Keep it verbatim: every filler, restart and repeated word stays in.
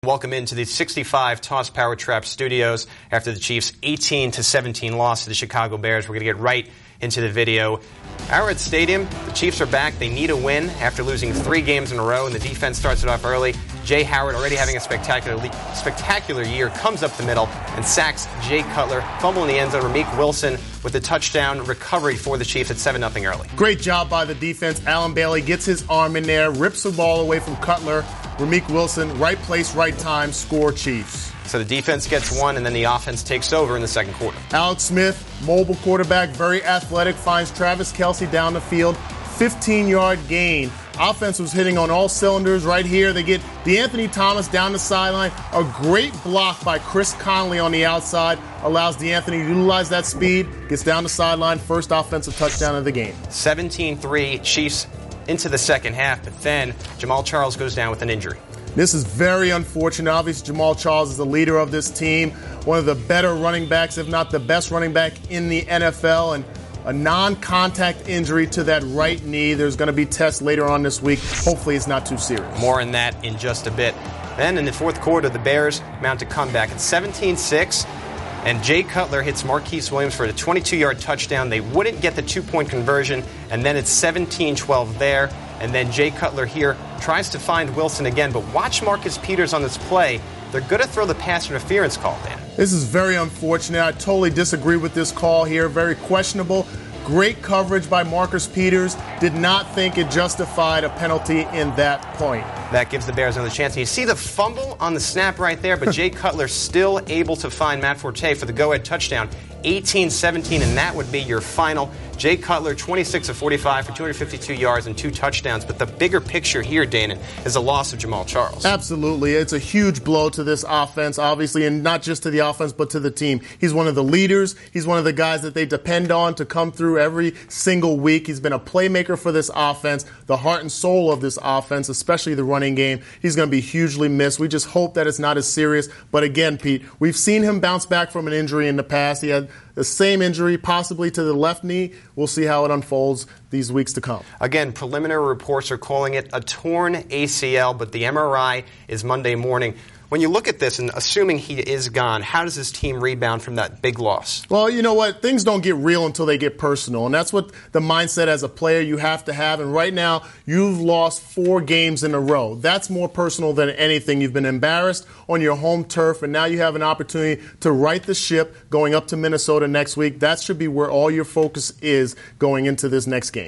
Welcome into the sixty-five Toss Power Trap Studios after the Chiefs' eighteen to seventeen loss to the Chicago Bears. We're going to get right into the video. Arrowhead Stadium, the Chiefs are back. They need a win after losing three games in a row, and the defense starts it off early. Jay Howard, already having a spectacular spectacular year, comes up the middle and sacks Jay Cutler. Fumble in the end zone. Ramik Wilson with the touchdown recovery for the Chiefs at seven nothing early. Great job by the defense. Allen Bailey gets his arm in there, rips the ball away from Cutler. Ramik Wilson, right place, right time, score Chiefs. So the defense gets one, and then the offense takes over in the second quarter. Alex Smith, mobile quarterback, very athletic, finds Travis Kelce down the field. fifteen-yard gain. Offense was hitting on all cylinders right here. They get DeAnthony Thomas down the sideline. A great block by Chris Conley on the outside allows DeAnthony to utilize that speed. Gets down the sideline. First offensive touchdown of the game. seventeen three Chiefs into the second half, but then Jamaal Charles goes down with an injury. This is very unfortunate. Obviously, Jamaal Charles is the leader of this team, one of the better running backs, if not the best running back in the N F L, and a non-contact injury to that right knee. There's going to be tests later on this week. Hopefully it's not too serious. More on that in just a bit. Then in the fourth quarter, the Bears mount a comeback at seventeen six, and Jay Cutler hits Marquise Williams for a twenty-two-yard touchdown. They wouldn't get the two-point conversion, and then it's seventeen twelve there. And then Jay Cutler here tries to find Wilson again, but watch Marcus Peters on this play. They're going to throw the pass interference call, Dan. This is very unfortunate. I totally disagree with this call here. Very questionable. Great coverage by Marcus Peters. Did not think it justified a penalty in that point. That gives the Bears another chance. And you see the fumble on the snap right there, but Jay Cutler still able to find Matt Forte for the go-ahead touchdown. eighteen seventeen, and that would be your final. Jay Cutler, twenty-six of forty-five for two hundred fifty-two yards and two touchdowns. But the bigger picture here, Danon, is the loss of Jamaal Charles. Absolutely. It's a huge blow to this offense, obviously, and not just to the offense, but to the team. He's one of the leaders. He's one of the guys that they depend on to come through every single week. He's been a playmaker for this offense, the heart and soul of this offense, especially the running game. He's going to be hugely missed. We just hope that it's not as serious. But again, Pete, we've seen him bounce back from an injury in the past. He had the same injury, possibly to the left knee. We'll see how it unfolds these weeks to come. Again, preliminary reports are calling it a torn A C L, but the M R I is Monday morning. When you look at this, and assuming he is gone, how does this team rebound from that big loss? Well, you know what? Things don't get real until they get personal, and that's what the mindset as a player you have to have. And right now, you've lost four games in a row. That's more personal than anything. You've been embarrassed on your home turf, and now you have an opportunity to right the ship going up to Minnesota next week. That should be where all your focus is going into this next game.